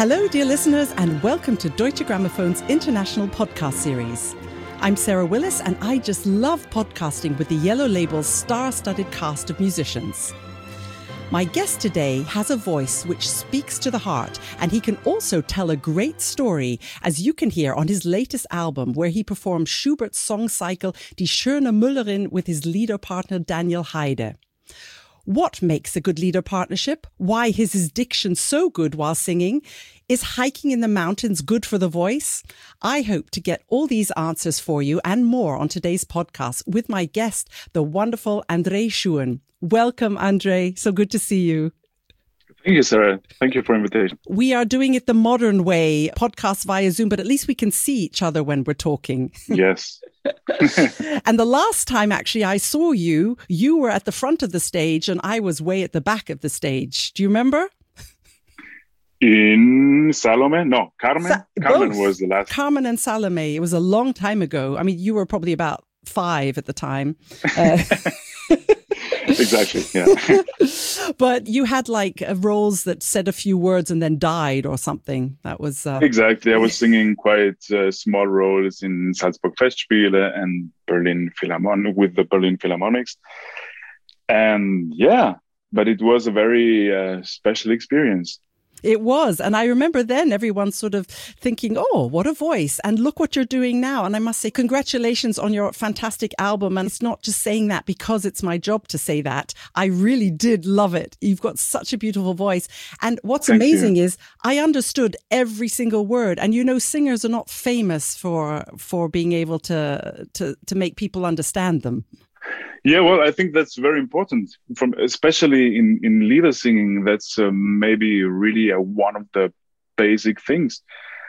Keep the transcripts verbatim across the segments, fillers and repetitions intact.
Hello, dear listeners, and welcome to Deutsche Gramophone's international podcast series. I'm Sarah Willis, and I just love podcasting with the Yellow Label's star-studded cast of musicians. My guest today has a voice which speaks to the heart, and he can also tell a great story, as you can hear on his latest album, where he performs Schubert's song cycle Die schöne Müllerin with his leader partner Daniel Heide. What makes a good leader partnership? Why is his diction so good while singing? Is hiking in the mountains good for the voice? I hope to get all these answers for you and more on today's podcast with my guest, the wonderful André Schuon. Welcome, André. So good to see you. Thank you, Sarah. Thank you for the invitation. We are doing it the modern way, podcasts via Zoom, but at least we can see each other when we're talking. Yes. And the last time actually I saw you, you were at the front of the stage and I was way at the back of the stage. Do you remember? In Salome? No, Carmen. Sa- Carmen both. was the last. Carmen and Salome. It was a long time ago. I mean, you were probably about five at the time. Uh, Exactly, yeah. But you had like uh, roles that said a few words and then died or something. That was... Uh... Exactly. I was singing quite uh, small roles in Salzburg Festspiele and Berlin Philharmonic with the Berlin Philharmonics. And yeah, but it was a very uh, special experience. It was. And I remember then everyone sort of thinking, oh, what a voice. And look what you're doing now. And I must say, congratulations on your fantastic album. And it's not just saying that because it's my job to say that. I really did love it. You've got such a beautiful voice. And what's Thank amazing you. is I understood every single word. And you know, singers are not famous for for being able to to, to make people understand them. Yeah, well, I think that's very important, from especially in, in leader singing. That's uh, maybe really a, one of the basic things.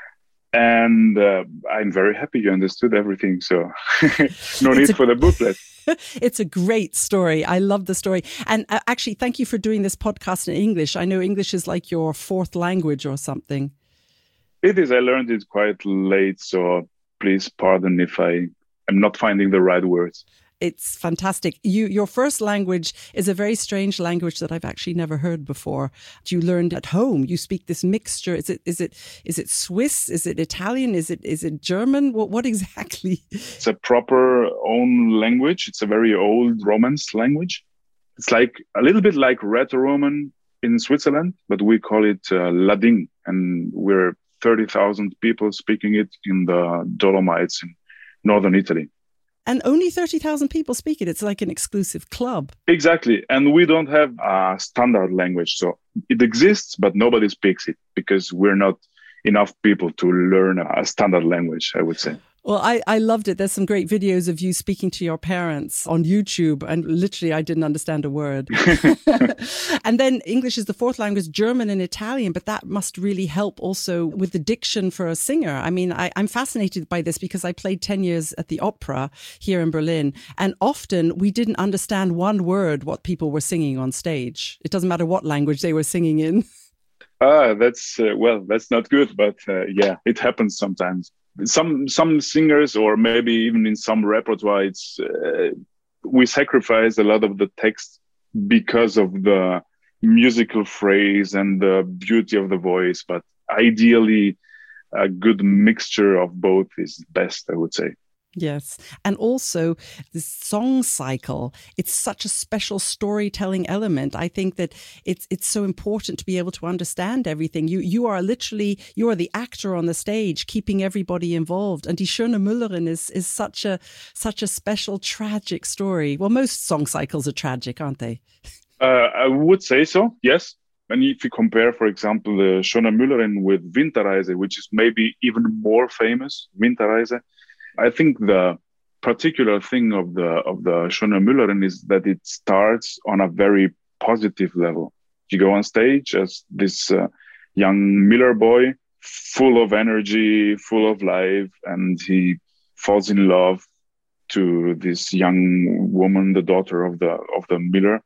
And uh, I'm very happy you understood everything. So no need a, for the booklet. It's a great story. I love the story. And uh, actually, thank you for doing this podcast in English. I know English is like your fourth language or something. It is. I learned it quite late. So please pardon if I am not finding the right words. It's fantastic. You, your first language is a very strange language that I've actually never heard before. You learned at home. You speak this mixture. Is it, is it, is it Swiss? Is it Italian? Is it, is it German? What, what exactly? It's a proper own language. It's a very old Romance language. It's like a little bit like Rätoroman in Switzerland, but we call it uh, Ladin, and we're thirty thousand people speaking it in the Dolomites in northern Italy. And only thirty thousand people speak it. It's like an exclusive club. Exactly. And we don't have a standard language. So it exists, but nobody speaks it because we're not enough people to learn a standard language, I would say. Well, I, I loved it. There's some great videos of you speaking to your parents on YouTube. And literally, I didn't understand a word. And then English is the fourth language, German and Italian. But that must really help also with the diction for a singer. I mean, I, I'm fascinated by this because I played ten years at the opera here in Berlin. And often we didn't understand one word what people were singing on stage. It doesn't matter what language they were singing in. Ah, that's, uh, well, that's not good. But uh, yeah, it happens sometimes. Some some singers, or maybe even in some repertoire, it's, uh, we sacrifice a lot of the text because of the musical phrase and the beauty of the voice. But ideally, a good mixture of both is best, I would say. Yes. And also the song cycle, it's such a special storytelling element. I think that it's it's so important to be able to understand everything. You you are literally, you are the actor on the stage, keeping everybody involved. And Die schöne Müllerin is is such a such a special, tragic story. Well, most song cycles are tragic, aren't they? Uh, I would say so, yes. And if you compare, for example, the Schöne Müllerin with Winterreise, which is maybe even more famous, Winterreise, I think the particular thing of the of the Schöne Müllerin is that it starts on a very positive level. You go on stage as this uh, young miller boy, full of energy, full of life, and he falls in love to this young woman, the daughter of the of the miller.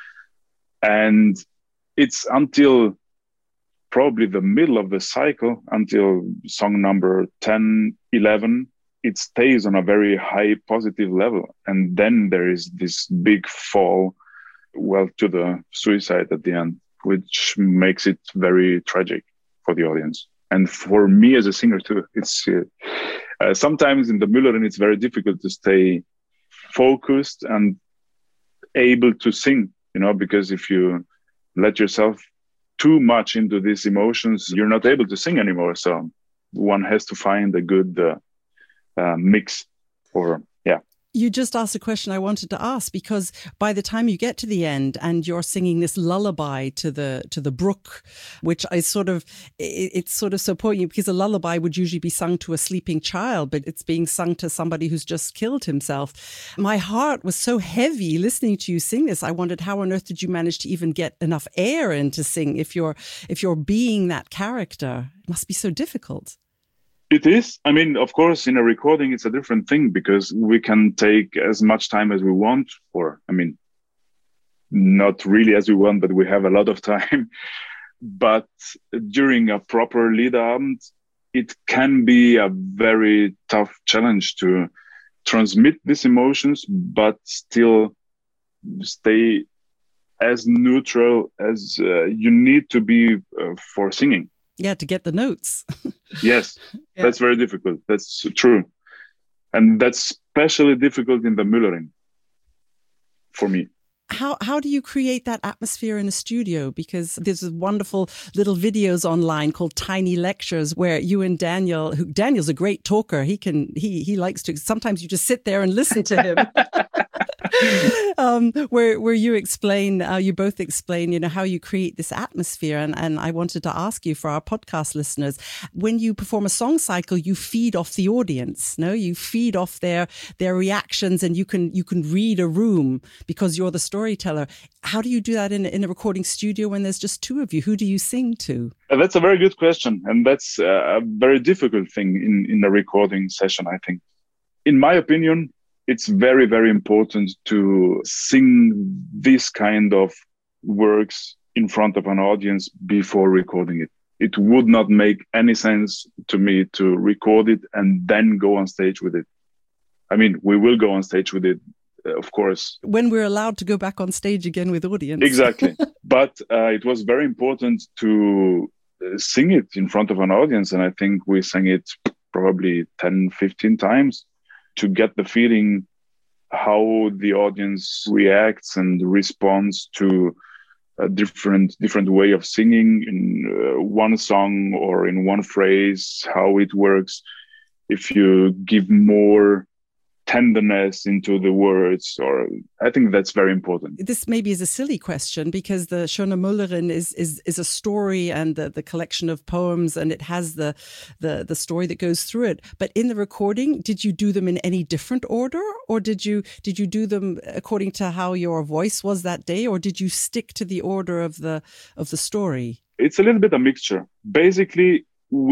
And it's until probably the middle of the cycle, until song number ten, eleven, it stays on a very high positive level. And then there is this big fall, well, to the suicide at the end, which makes it very tragic. for the audience. And for me as a singer too, it's uh, uh, sometimes in the Müllerin, it's very difficult to stay focused and able to sing, you know, because if you let yourself too much into these emotions, you're not able to sing anymore. So one has to find a good uh, uh, mix or, yeah. You just asked a question I wanted to ask, because by the time you get to the end and you're singing this lullaby to the to the brook, which is sort of, it, it's sort of so poignant, because a lullaby would usually be sung to a sleeping child, but it's being sung to somebody who's just killed himself. My heart was so heavy listening to you sing this. I wondered, how on earth did you manage to even get enough air in to sing if you're if you're being that character? It must be so difficult. It is. I mean, of course, in a recording, it's a different thing because we can take as much time as we want, or, I mean, not really as we want, but we have a lot of time. But during a proper Liederabend, it can be a very tough challenge to transmit these emotions, but still stay as neutral as uh, you need to be uh, for singing. Yeah, to get the notes. Yes, yeah. That's very difficult. That's true. And that's especially difficult in the Müllerin for me. How how do you create that atmosphere in a studio? Because there's wonderful little videos online called Tiny Lectures where you and Daniel, who Daniel's a great talker. He can he he likes to, sometimes you just sit there and listen to him. um, where where you explain, uh, you both explain, you know, how you create this atmosphere. And, and I wanted to ask you, for our podcast listeners, when you perform a song cycle, you feed off the audience, no? You feed off their their reactions, and you can you can read a room because you're the storyteller. How do you do that in, in a recording studio when there's just two of you? Who do you sing to? Uh, that's a very good question. And that's uh, a very difficult thing in, in a recording session, I think. In my opinion, it's very, very important to sing this kind of works in front of an audience before recording it. It would not make any sense to me to record it and then go on stage with it. I mean, we will go on stage with it, uh, of course. When we're allowed to go back on stage again with audience. Exactly. But uh, it was very important to sing it in front of an audience. And I think we sang it probably ten, fifteen times to get the feeling how the audience reacts and responds to a different different way of singing in uh, one song or in one phrase, how it works. If you give more tenderness into the words, or I think that's very important. This maybe is a silly question, because the Schöne Müllerin is is is a story and the, the collection of poems, and it has the, the the story that goes through it. But in the recording, did you do them in any different order, or did you did you do them according to how your voice was that day, or did you stick to the order of the of the story? It's a little bit a mixture. Basically,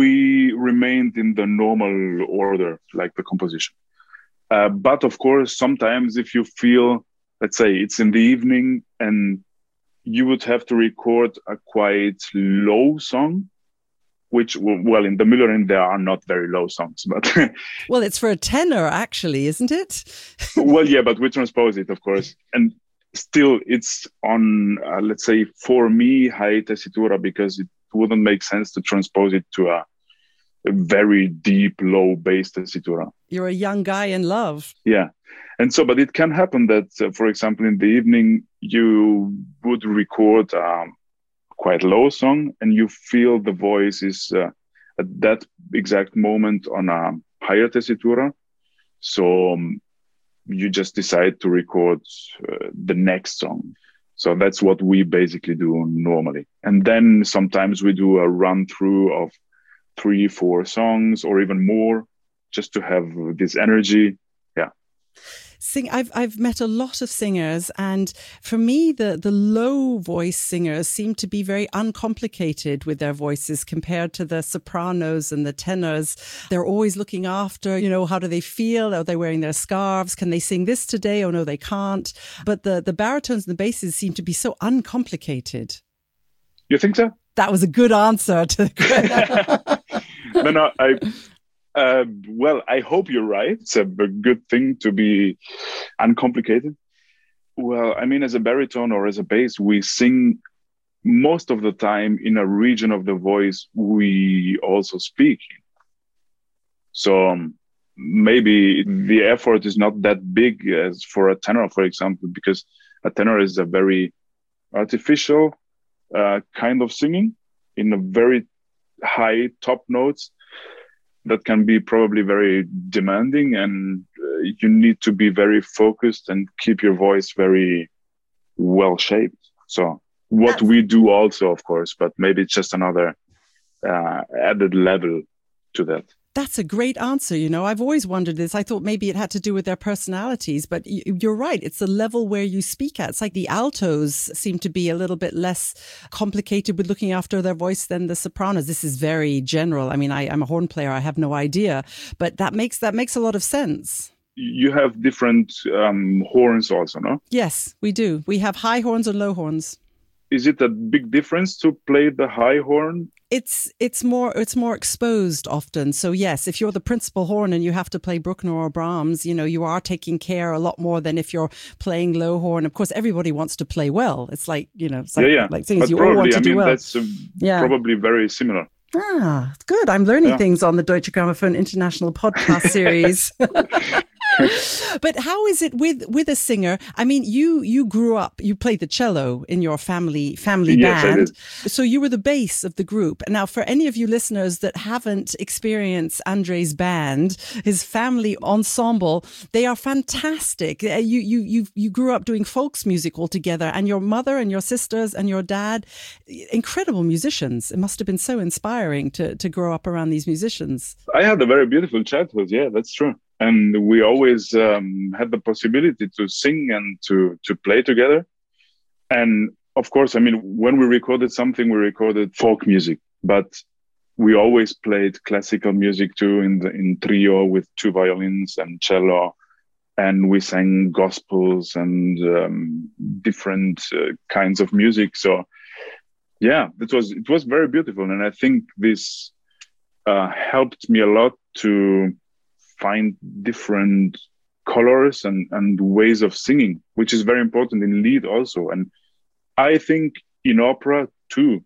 we remained in the normal order, like the composition. Uh, but of course, sometimes if you feel, let's say it's in the evening and you would have to record a quite low song, which, well, in the Müllerin, there are not very low songs, but... Well, it's for a tenor, actually, isn't it? Well, yeah, but we transpose it, of course. And still, it's on, uh, let's say, for me, high tessitura, because it wouldn't make sense to transpose it to a a very deep, low bass tessitura. You're a young guy in love. Yeah. And so, but it can happen that, uh, for example, in the evening, you would record a quite low song and you feel the voice is uh, at that exact moment on a higher tessitura. So um, you just decide to record uh, the next song. So that's what we basically do normally. And then sometimes we do a run through of three, four songs or even more, just to have this energy. Yeah. Sing. I've I've met a lot of singers, and for me, the the low voice singers seem to be very uncomplicated with their voices compared to the sopranos and the tenors. They're always looking after, you know, how do they feel? Are they wearing their scarves? Can they sing this today? Oh no, they can't. But the the baritones and the basses seem to be so uncomplicated. You think so? That was a good answer to. No, no, I, uh, well, I hope you're right. It's a good thing to be uncomplicated. Well, I mean, as a baritone or as a bass, we sing most of the time in a region of the voice we also speak in. So um, maybe the effort is not that big as for a tenor, for example, because a tenor is a very artificial uh, kind of singing in a very high top notes that can be probably very demanding, and uh, you need to be very focused and keep your voice very well shaped. So what That's- we do also, of course, but maybe it's just another uh, added level to that. That's a great answer. You know, I've always wondered this. I thought maybe it had to do with their personalities, but you're right. It's the level where you speak at. It's like the altos seem to be a little bit less complicated with looking after their voice than the sopranos. This is very general. I mean, I, I'm a horn player. I have no idea, but that makes that makes a lot of sense. You have different um, horns also, no? Yes, we do. We have high horns and low horns. Is it a big difference to play the high horn? It's it's more it's more exposed often. So yes, if you're the principal horn and you have to play Bruckner or Brahms, you know, you are taking care a lot more than if you're playing low horn. Of course, everybody wants to play well. It's like, you know, it's like, yeah, yeah. like things but you probably, all want to I do mean, well. That's uh, yeah. probably very similar. Ah, good. I'm learning yeah. things on the Deutsche Grammophon International podcast series. But how is it with with a singer? I mean, you you grew up, you played the cello in your family family yes, band. I did. So you were the bass of the group. Now, for any of you listeners that haven't experienced Andre's band, his family ensemble, they are fantastic. You you you you grew up doing folks music all together, and your mother and your sisters and your dad, incredible musicians. It must have been so inspiring to to grow up around these musicians. I had a very beautiful childhood. Yeah, that's true. And we always um, had the possibility to sing and to to play together. And of course, I mean, when we recorded something, we recorded folk music, but we always played classical music too in the in trio with two violins and cello. And we sang gospels and um, different uh, kinds of music. So yeah, it was it was very beautiful. And I think this uh, helped me a lot to find different colors and, and ways of singing, which is very important in lead also. And I think in opera too,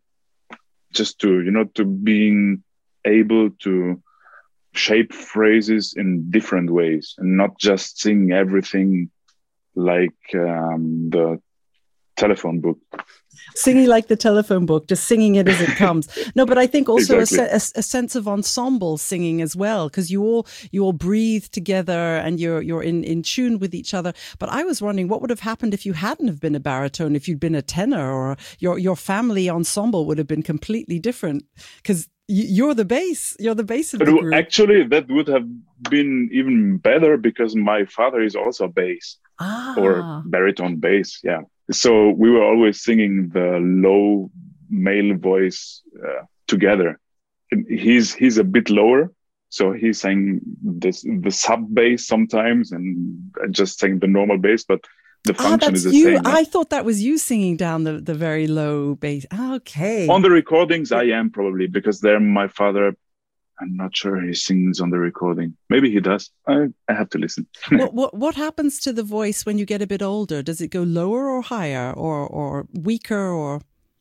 just to, you know, to being able to shape phrases in different ways and not just sing everything like um, the telephone book. Singing like the telephone book, just singing it as it comes. No, but I think also exactly. a, a, a sense of ensemble singing as well, because you all you all breathe together and you're you're in, in tune with each other. But I was wondering what would have happened if you hadn't have been a baritone, if you'd been a tenor, or your your family ensemble would have been completely different, because you're the bass, you're the bass of the group. Actually, that would have been even better because my father is also bass ah. or baritone bass, yeah. So we were always singing the low male voice uh, together. And he's he's a bit lower, so he sang this, the sub bass sometimes, and I just sang the normal bass. But the function ah, is the you. same. I thought that was you singing down the, the very low bass. Okay. On the recordings, I am probably because there my father. I'm not sure he sings on the recording. Maybe he does. I, I have to listen. what, what what happens to the voice when you get a bit older? Does it go lower or higher, or or weaker, or?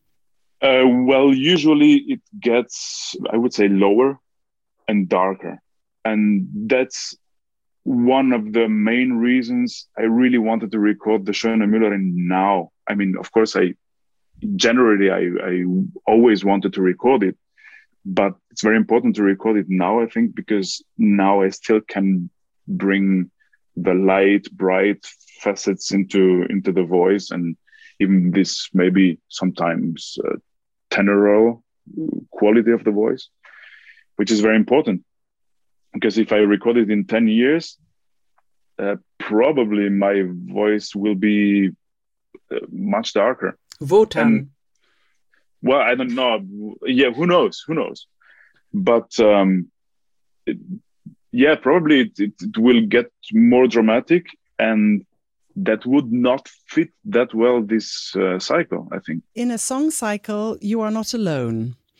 Uh, well, usually it gets, I would say, lower and darker, and that's one of the main reasons I really wanted to record the Schöne Müllerin now. I mean, of course, I generally I, I always wanted to record it. But it's very important to record it now, I think, because now I still can bring the light, bright facets into into the voice, and even this maybe sometimes uh, tenoral quality of the voice, which is very important. Because if I record it in ten years, uh, probably my voice will be uh, much darker. Wotan. And, well, I don't know. Yeah, who knows? Who knows? But um, it, yeah, probably it, it, it will get more dramatic, and that would not fit that well this uh, cycle, I think. In a song cycle, you are not alone.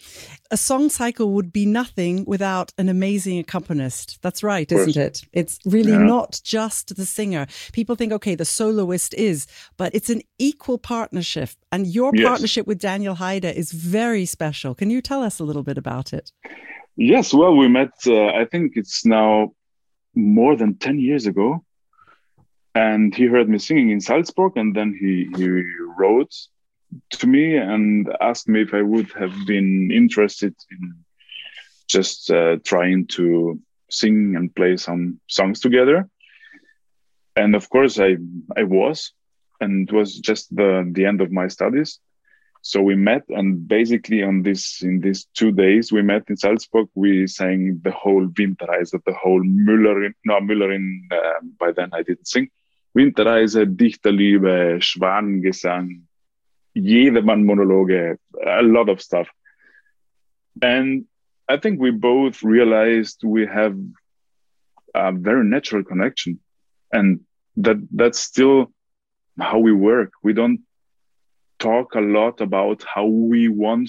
A song cycle would be nothing without an amazing accompanist. That's right, isn't it? It's really yeah. not just the singer. People think, okay, the soloist is, but it's an equal partnership. And your yes. partnership with Daniel Haide is very special. Can you tell us a little bit about it? Yes, well, we met, uh, I think it's now more than ten years ago. And he heard me singing in Salzburg, and then he, he wrote to me and asked me if I would have been interested in just uh, trying to sing and play some songs together. And of course, I I was, and it was just the, the end of my studies. So we met, and basically on this in these two days we met in Salzburg, we sang the whole Winterreise, the whole Müllerin, no, Müllerin, uh, by then I didn't sing. Winterreise, Dichterliebe, Schwanengesang, Jedermann-Monologe, a lot of stuff. And I think we both realized we have a very natural connection. And that that's still how we work. We don't talk a lot about how we want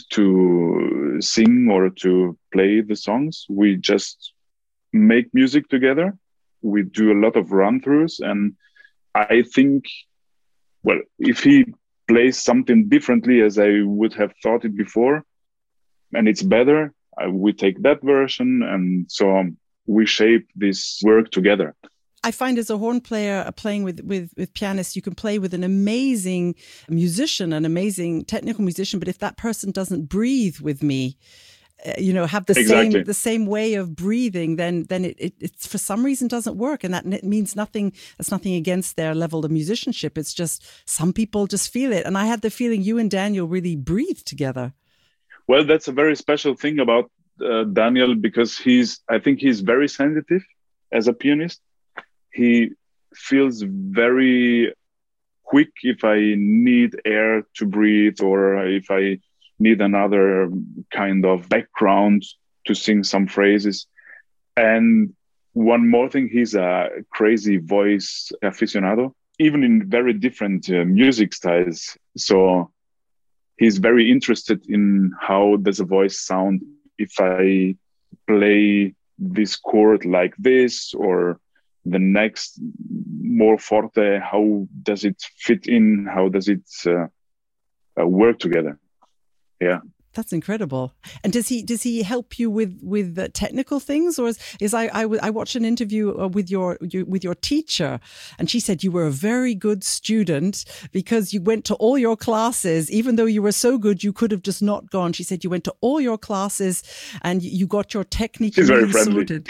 to sing or to play the songs. We just make music together. We do a lot of run-throughs, and I think, well, if he plays something differently as I would have thought it before, and it's better, I, we take that version, and so um, we shape this work together. I find as a horn player, uh, playing with, with, with pianists, you can play with an amazing musician, an amazing technical musician, but if that person doesn't breathe with me, uh, you know, have the exactly. same the same way of breathing, then then it, it it's for some reason doesn't work, and that it means nothing. That's nothing against their level of musicianship. It's just some people just feel it, and I had the feeling you and Daniel really breathe together. Well, that's a very special thing about uh, Daniel, because he's I think he's very sensitive as a pianist. He feels very quick if I need air to breathe, or if I need another kind of background to sing some phrases. And one more thing, he's a crazy voice aficionado, even in very different uh, music styles. So he's very interested in how does a voice sound if I play this chord like this, or the next more forte, how does it fit in? How does it uh, uh, work together? Yeah. That's incredible. And does he does he help you with with the technical things, or is, is I, I I watched an interview with your, your with your teacher, and she said you were a very good student because you went to all your classes, even though you were so good you could have just not gone. She said you went to all your classes and you got your technique She's really very friendly. sorted.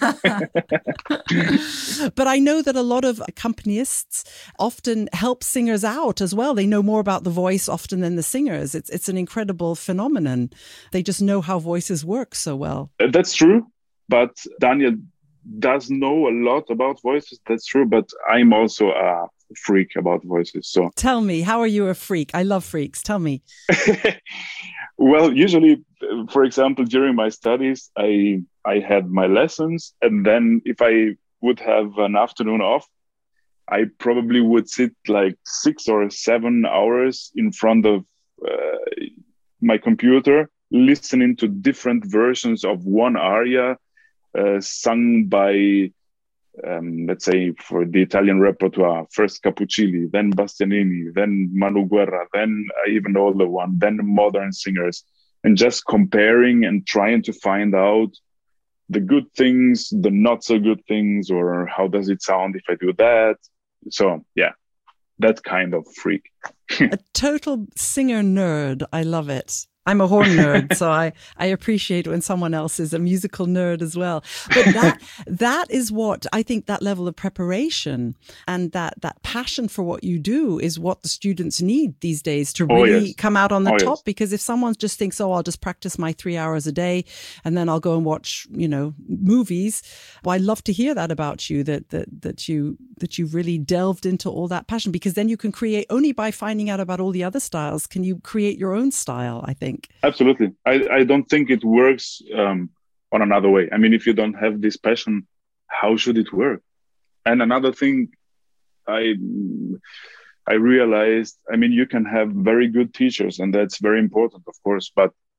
But I know that a lot of accompanists often help singers out as well. They know more about the voice often than the singers. It's it's an incredible phenomenon. They just know how voices work so well. That's true. But Daniel does know a lot about voices. That's true. But I'm also a freak about voices. So tell me, how are you a freak? I love freaks. Tell me. Well, usually, for example, during my studies, I I had my lessons. And then if I would have an afternoon off, I probably would sit like six or seven hours in front of uh, my computer, listening to different versions of one aria uh, sung by, um, let's say, for the Italian repertoire, first Cappuccilli, then Bastianini, then Manu Guerra, then even the older one, then modern singers, and just comparing and trying to find out the good things, the not so good things, or how does it sound if I do that. So, yeah. That kind of freak. A total singer nerd. I love it. I'm a horn nerd, so I, I appreciate when someone else is a musical nerd as well. But that that is what I think, that level of preparation and that that passion for what you do is what the students need these days to really oh, yes. come out on the oh, top. Yes. Because if someone just thinks, oh, I'll just practice my three hours a day and then I'll go and watch, you know, movies. Well, I love to hear that about you, that that that you that you really delved into all that passion, because then you can create, only by finding out about all the other styles can you create your own style, I think. Absolutely. I, I don't think it works um, on another way. I mean, if you don't have this passion, how should it work? And another thing I I realized, I mean, you can have very good teachers, and that's very important, of course, but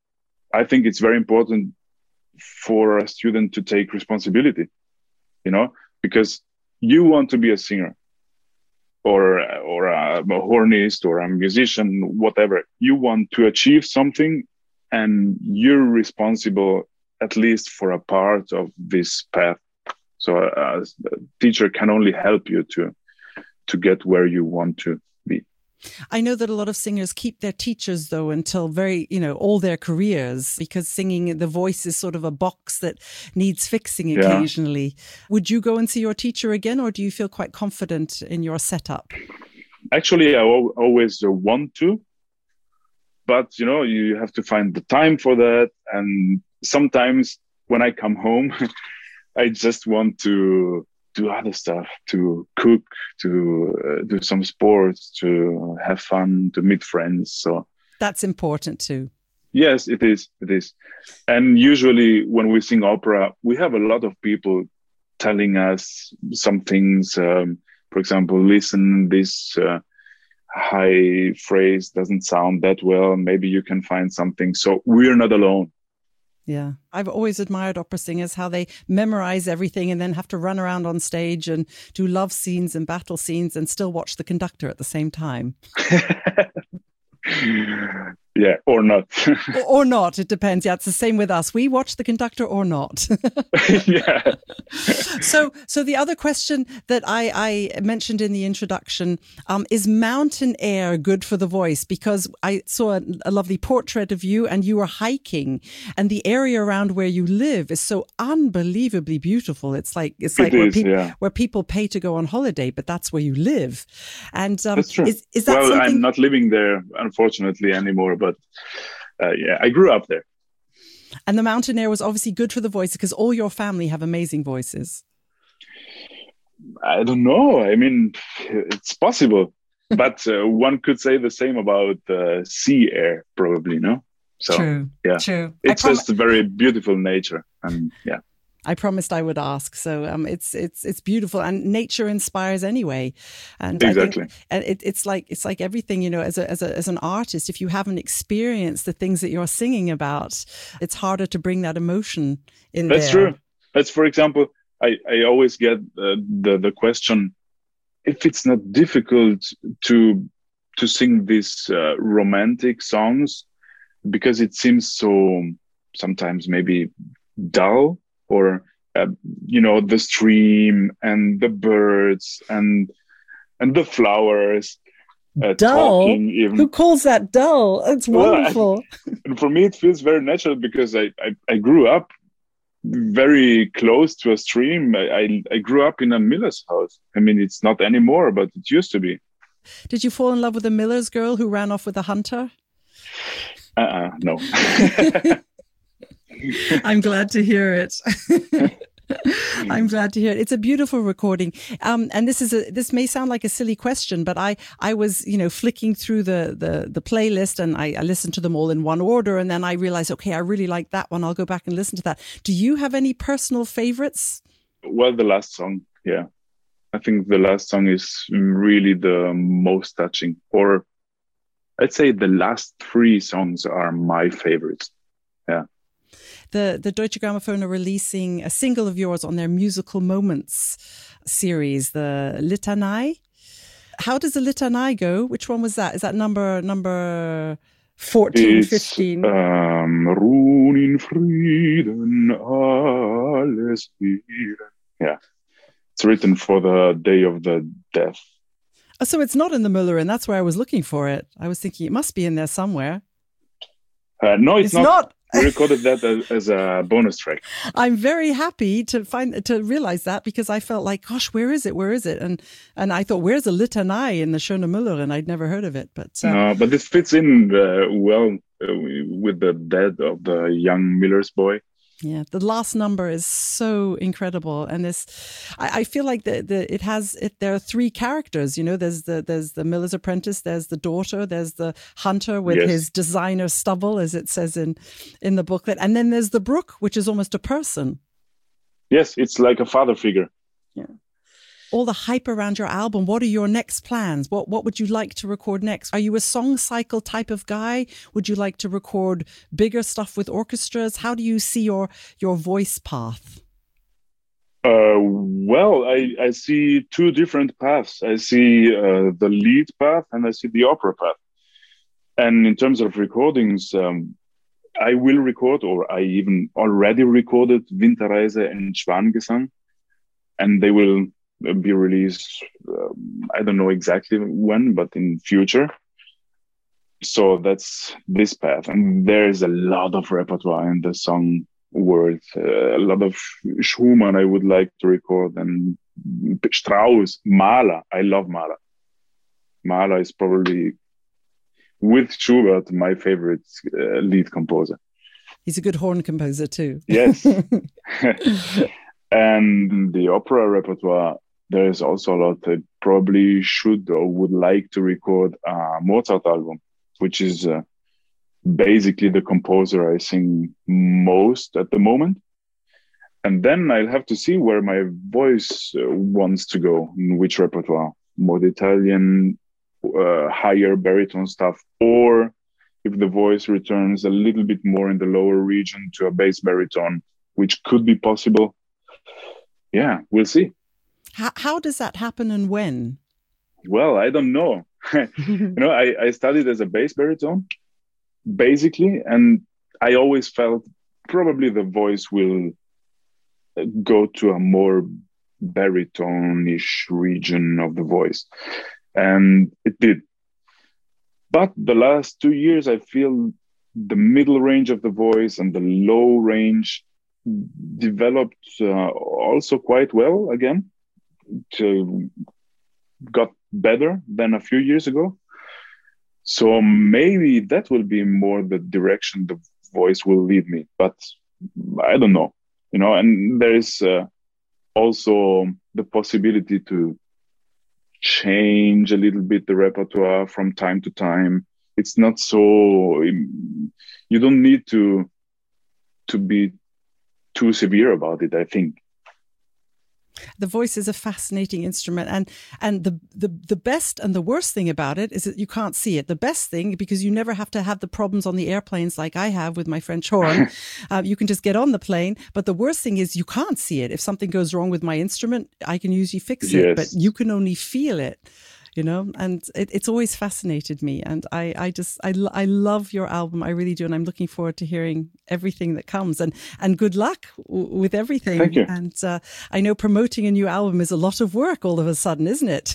I think it's very important for a student to take responsibility, you know, because you want to be a singer or or a, a hornist or a musician, whatever. You want to achieve something, and you're responsible at least for a part of this path. So a, a teacher can only help you to to get where you want to be. I know that a lot of singers keep their teachers, though, until very, you know, all their careers, because singing, the voice is sort of a box that needs fixing occasionally. Yeah. Would you go and see your teacher again, or do you feel quite confident in your setup? Actually, I always want to, but, you know, you have to find the time for that. And sometimes when I come home, I just want to do other stuff, to cook, to uh, do some sports, to have fun, to meet friends. So that's important too. Yes, it is. It is. And usually when we sing opera, we have a lot of people telling us some things. Um, for example, listen, this uh, high phrase doesn't sound that well. Maybe you can find something. So we're not alone. Yeah. I've always admired opera singers, how they memorize everything and then have to run around on stage and do love scenes and battle scenes and still watch the conductor at the same time. Yeah, or not. or, or not. It depends. Yeah, it's the same with us. We watch the conductor or not. Yeah. So, so the other question that I, I mentioned in the introduction, um, is mountain air good for the voice? Because I saw a, a lovely portrait of you and you were hiking, and the area around where you live is so unbelievably beautiful. It's like it's like it where, is, peop- yeah. where people pay to go on holiday, but that's where you live. And um, that's true. Is, is that well, something- I'm not living there, unfortunately, anymore. But uh, yeah, I grew up there. And the mountain air was obviously good for the voice because all your family have amazing voices. I don't know. I mean, it's possible. But uh, one could say the same about uh, sea air, probably, no? So, true, yeah. true. It's prom- just a very beautiful nature. And yeah. I promised I would ask. So um, it's it's it's beautiful, and nature inspires anyway. And exactly, I think, and it, it's like it's like everything, you know. As a as a as an artist, if you haven't experienced the things that you're singing about, it's harder to bring that emotion in. That's there. true. That's, for example, I I always get uh, the the question, if it's not difficult to to sing these uh, romantic songs, because it seems so sometimes maybe dull. Or, uh, you know, the stream and the birds and and the flowers. Uh, dull? Talking even. Who calls that dull? It's wonderful. Well, I, and for me, it feels very natural because I, I, I grew up very close to a stream. I, I, I grew up in a miller's house. I mean, it's not anymore, but it used to be. Did you fall in love with a miller's girl who ran off with a hunter? Uh-uh, no. I'm glad to hear it. I'm glad to hear it. It's a beautiful recording. Um, and this is a, this may sound like a silly question, but I, I was, you know, flicking through the, the, the playlist and I, I listened to them all in one order. And then I realized, okay, I really like that one. I'll go back and listen to that. Do you have any personal favorites? Well, the last song. Yeah. I think the last song is really the most touching, or I'd say the last three songs are my favorites. Yeah. The the Deutsche Grammophon are releasing a single of yours on their Musical Moments series, the Litanei. How does the Litanei go? Which one was that? Is that number number fourteen, it's, fifteen? Um, Ruhen in Frieden, alles wieder. Yeah. It's written for the day of the death. Oh, so it's not in the Müllerin. That's where I was looking for it. I was thinking it must be in there somewhere. Uh, no, it's, it's not. not. We recorded that as, as a bonus track. I'm very happy to find to realize that, because I felt like, gosh, where is it? Where is it? And and I thought, where's a Litanei in the Schöne Müllerin? I'd never heard of it. But uh, no, but this fits in uh, well uh, with the death of the young miller's boy. Yeah, the last number is so incredible, and this, I, I feel like the, the it has it. There are three characters, you know. There's the there's the miller's apprentice, there's the daughter, there's the hunter with yes. his designer stubble, as it says in in the booklet, and then there's the brook, which is almost a person. Yes, it's like a father figure. Yeah. all the hype around your album, what are your next plans? What what would you like to record next? Are you a song cycle type of guy? Would you like to record bigger stuff with orchestras? How do you see your your voice path? Uh, well, I, I see two different paths. I see uh, the lead path and I see the opera path. And in terms of recordings, um, I will record, or I even already recorded Winterreise and Schwanengesang, and they will be released, um, I don't know exactly when, but in future. So that's this path. And there's a lot of repertoire in the song world, uh, a lot of Schumann I would like to record, and Strauss, Mahler. I love Mahler. Mahler is probably, with Schubert, my favorite uh, lead composer. He's a good horn composer too. Yes. And the opera repertoire, there is also a lot. I probably should or would like to record a Mozart album, which is uh, basically the composer I sing most at the moment. And then I'll have to see where my voice uh, wants to go, in which repertoire, more Italian, uh, higher baritone stuff, or if the voice returns a little bit more in the lower region to a bass baritone, which could be possible. Yeah, we'll see. How, how does that happen and when? Well, I don't know. you know, I, I studied as a bass baritone, basically, and I always felt probably the voice will go to a more baritone-ish region of the voice, and it did. But the last two years, I feel the middle range of the voice and the low range developed uh, also quite well again. To, got better than a few years ago. So maybe that will be more the direction the voice will lead me, but I don't know, you know, and there is uh, also the possibility to change a little bit the repertoire from time to time. It's not so, you don't need to, to be too severe about it, I think. The voice is a fascinating instrument, and and the, the the best and the worst thing about it is that you can't see it. The best thing, because you never have to have the problems on the airplanes like I have with my French horn. uh, you can just get on the plane. But the worst thing is you can't see it. If something goes wrong with my instrument, I can usually fix it, yes. But you can only feel it. You know, and it, it's always fascinated me. And I, I just, I, I love your album. I really do. And I'm looking forward to hearing everything that comes, and, and good luck w- with everything. Thank you. And uh, I know promoting a new album is a lot of work all of a sudden, isn't it?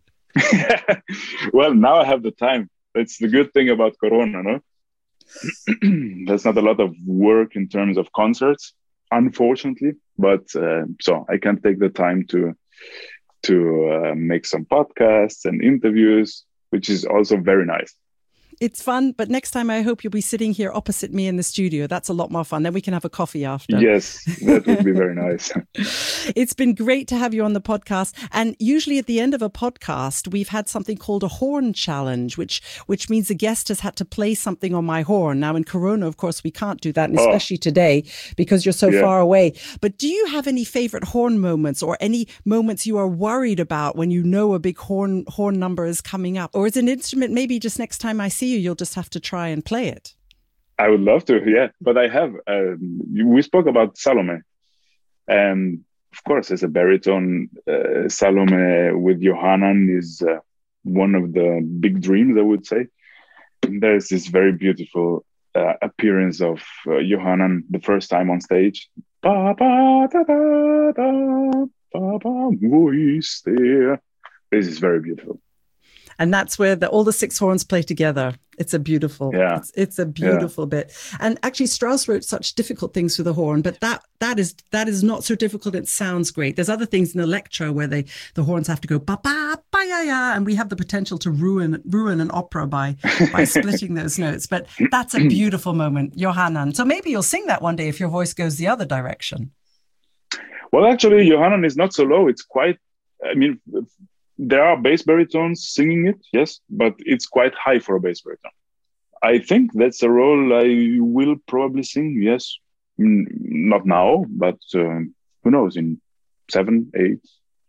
Well, now I have the time. That's the good thing about Corona, no? There's not a lot of work in terms of concerts, unfortunately. But uh, so I can take the time to, to uh, make some podcasts and interviews, which is also very nice. It's fun, but next time I hope you'll be sitting here opposite me in the studio. That's a lot more fun. Then we can have a coffee after. Yes, that would be very nice. It's been great to have you on the podcast. And usually at the end of a podcast, we've had something called a horn challenge, which which means the guest has had to play something on my horn. Now in Corona, of course, we can't do that, and especially oh. today because you're so yeah. far away. But do you have any favorite horn moments, or any moments you are worried about when you know a big horn horn number is coming up? Or is an instrument maybe just next time I see you, you'll just have to try and play it? I would love to, yeah. But I have, um, we spoke about Salome. And of course, as a baritone, uh, Salome with Johannan is uh, one of the big dreams, I would say. And there's this very beautiful uh, appearance of uh, Johannan the first time on stage. Ba, ba, da, da, da, ba, ba, wo ist der? This is very beautiful. And that's where the, all the six horns play together. It's a beautiful, yeah. it's, it's a beautiful yeah. bit. And actually Strauss wrote such difficult things for the horn, but that that is that is not so difficult. It sounds great. There's other things in electro where they the horns have to go ba ba ba ya ya, and we have the potential to ruin ruin an opera by by splitting those notes. But that's a beautiful moment, Johannan. So maybe you'll sing that one day if your voice goes the other direction. Well, actually, Johannan is not so low. It's quite, I mean, there are bass baritones singing it, yes, but it's quite high for a bass baritone. I think that's a role I will probably sing, yes. Mm, not now, but uh, who knows, in seven, eight,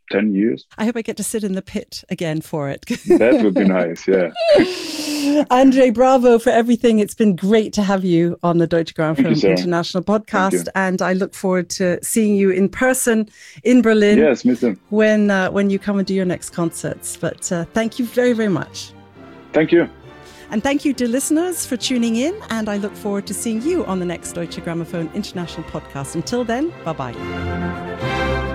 ten years. I hope I get to sit in the pit again for it. That would be nice, yeah. Andre, bravo for everything. It's been great to have you on the Deutsche Grammophon International podcast, and I look forward to seeing you in person in Berlin. Yes, me too. When, uh, when you come and do your next concerts. But uh, thank you very, very much. Thank you. And thank you to listeners for tuning in, and I look forward to seeing you on the next Deutsche Grammophon International podcast. Until then, bye-bye.